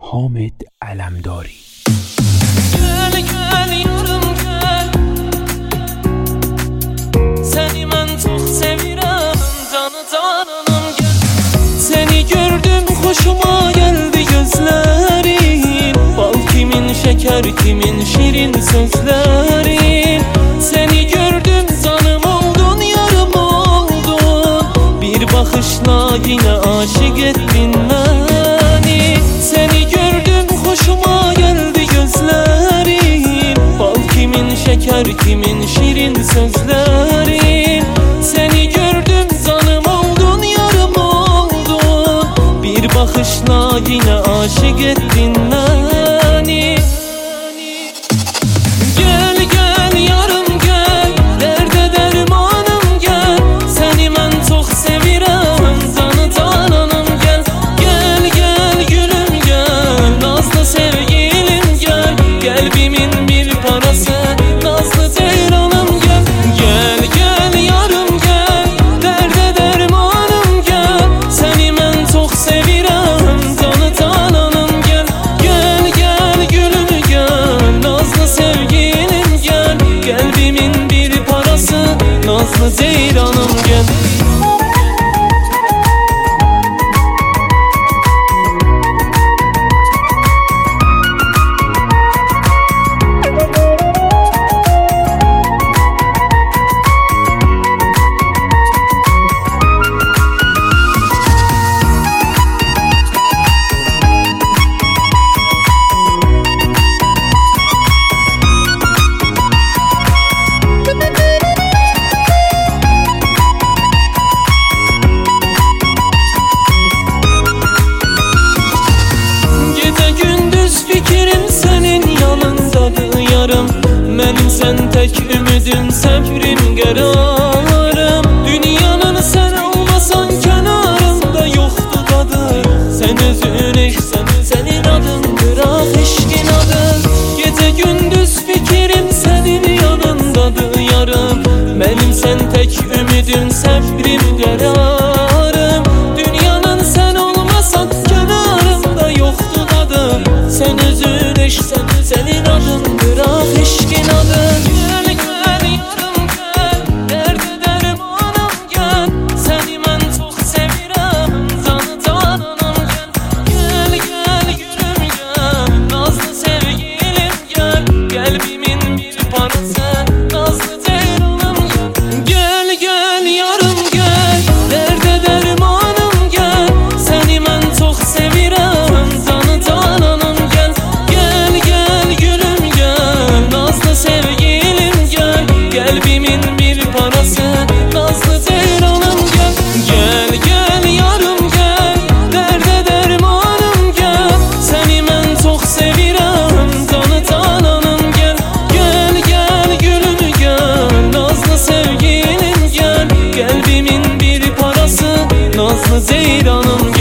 حامد علمداری. Gel gel yarım gel, seni ben çok sevirem, canı cananım gel. Seni gördüm hoşuma geldi gözlerin, bal kimin şeker kimin şirin sözlerin. Seni gördüm canım oldun yarım oldun, bir bakışla yine aşık ettin beni. Seni gördüm hoşuma geldi gözlerin, bal kimin şeker kimin şirin sözlerin. Seni gördüm canım oldun yarım oldun, bir bakışla yine aşık ettin beni. Gel gel yarım gel, derde dermanım gel, seni ben çok sevirem, canı cananım gel. Gel gel gülüm gel, nazlı sevgilim gel, kalbimin bir parası, nazlı ceylanım gel. Gel gel yarım gel, derde dermanım gel, seni ben çok sevirem, canı cananım gel. Gel gel gülüm gel, nazlı sevgilim gel, kalbimin bir parası, nazlı ceylanım gel. Benim sen tek ümidim, sevrim, kararım. Dünyanın sen olmasan kenarında yoktu tadı. Sen özün eşsen, senin adındır ah eşkin adı. Gece gündüz fikrim senin yanındadır yarım. Benim sen tek ümidim, sevrim, kararım. Dünyanın sen olmasan kenarında yoktu tadı. Sen özün eşsen, senin adındır ah eşkin adı. Gel gel yarım gel, derde dermanım gel, seni ben çok sevirem, canı cananım gel. Gel gel gülüm gel, nazlı sevgilim gel, kalbimin bir parası, nazlı ceylanım gel. Gel gel yarım gel, derde dermanım gel, seni ben çok sevirem, canı cananım gel. Gel gel gülüm gel, nazlı sevgilim gel, kalbimin bir parası, nazlı ceylanım gel. Gel gel yarım gel, derde dermanım gel, seni ben çok sevirem, canı cananım gel. Gel gel gülüm gel, nazlı sevgilim gel, kalbimin bir parası, nazlı ceylanım gel.